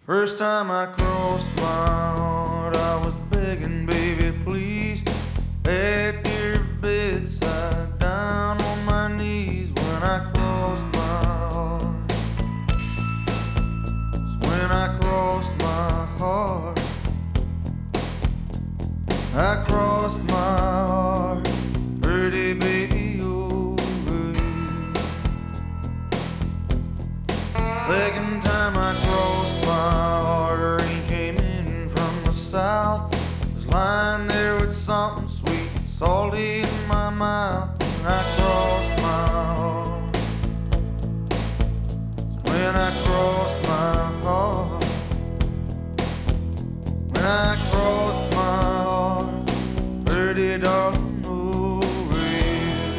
First time I crossed my heart, I was begging, baby, please. At your bedside, down on my knees when I crossed my heart. It's when I crossed my heart. I crossed my heart, pretty baby, over you. Second time I crossed my heart, a rain came in from the south. Was lying there with something sweet, salty in my mouth. And I crossed my heart. It's when I crossed my heart. When I crossed my heart, pretty darling, over you.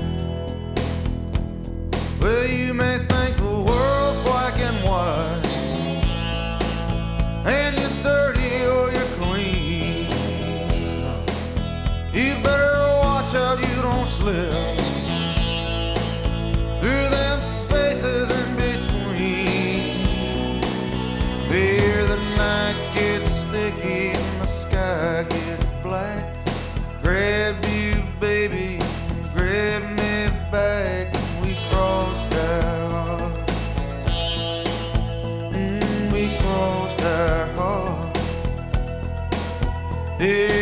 Well, you may think the world's black and white, and you're dirty or you're clean. You better watch out you don't slip through them spaces in between. Fear the night gets sticky and the sky gets black. Grab you, baby, grab me back, and we crossed our heart. We crossed our heart. Yeah.